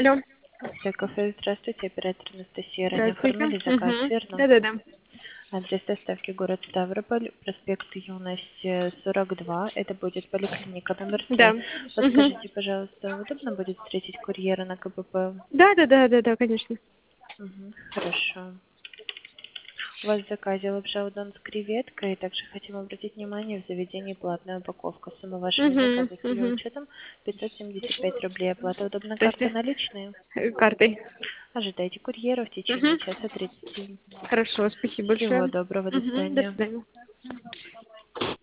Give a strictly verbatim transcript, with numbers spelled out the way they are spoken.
Алло. Все, кафе, здравствуйте, оператор Анастасия. Ранее Здравствуйте. оформили заказ, Угу. верно? Да-да-да. Адрес доставки город Ставрополь, проспект Юность, сорок два. Это будет поликлиника номер Да. три. Угу. Подскажите, пожалуйста, удобно будет встретить курьера на КПП? Да-да-да-да-да, конечно. Угу, хорошо. У вас в заказе лапша удон с креветкой. Также хотим обратить внимание, в заведении платная упаковка. Сумма вашего Угу. заказа с ее Угу. учетом пятьсот семьдесят пять рублей. Оплата удобна карта Здрасте. наличные. Э, Картой. Ожидайте курьера в течение Угу. часа тридцати. Хорошо, спасибо большое. Всего доброго, до Угу. До свидания. свидания.